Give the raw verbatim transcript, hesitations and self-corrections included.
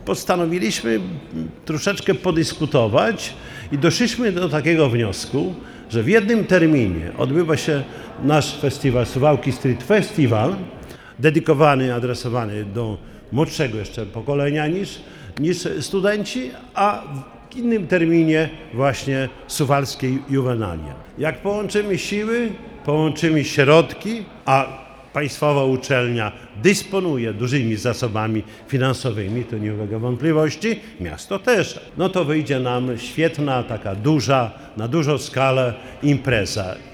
Postanowiliśmy troszeczkę podyskutować i doszliśmy do takiego wniosku, że w jednym terminie odbywa się nasz festiwal, Suwałki Street Festival, dedykowany, adresowany do młodszego jeszcze pokolenia niż, niż studenci, a w innym terminie właśnie Suwalskie Juwenalia. Jak połączymy siły, połączymy środki, a państwowa uczelnia dysponuje dużymi zasobami finansowymi, to nie ulega wątpliwości, miasto też, no to wyjdzie nam świetna, taka duża, na dużą skalę impreza.